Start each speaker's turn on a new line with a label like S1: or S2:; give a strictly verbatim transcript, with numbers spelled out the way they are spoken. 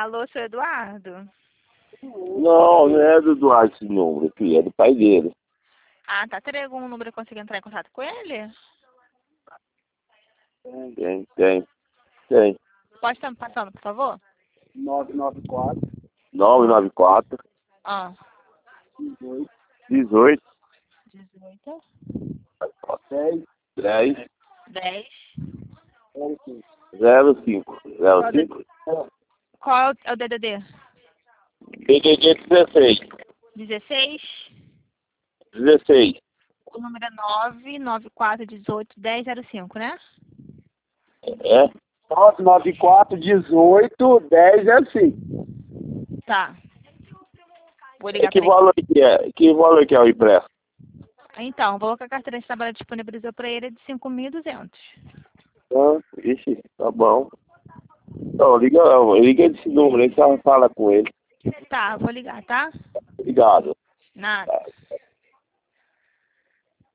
S1: Alô, seu Eduardo?
S2: Não, não é do Eduardo esse número, filho, é do pai dele.
S1: Ah, tá. Teria algum número que eu consiga entrar em contato com ele?
S2: Tem, tem, tem.
S1: Pode estar me passando, por favor?
S2: nove nove quatro. nove nove quatro.
S1: Ah.
S2: dezoito.
S1: dezoito.
S2: dez. dez.
S1: dez.
S2: zero cinco. zero cinco.
S1: Qual é o D D D?
S2: D D D dezesseis.
S1: dezesseis.
S2: dezesseis.
S1: O número é nove nove quatro dezoito dez zero cinco, né?
S2: É?
S3: nove nove quatro, dezoito, dez, zero cinco.
S1: Tá. Vou
S2: E
S1: ligar
S2: que
S1: pra ele.
S2: valor que é? Que valor que é o impresso?
S1: Então, o valor que a carteira de trabalho disponibilizou pra ele é de cinco mil e duzentos.
S2: Ah, ixi, tá bom. Então, liga, liga esse número aí que você fala com ele.
S1: Tá, vou ligar, tá?
S2: Obrigado.
S1: Nada.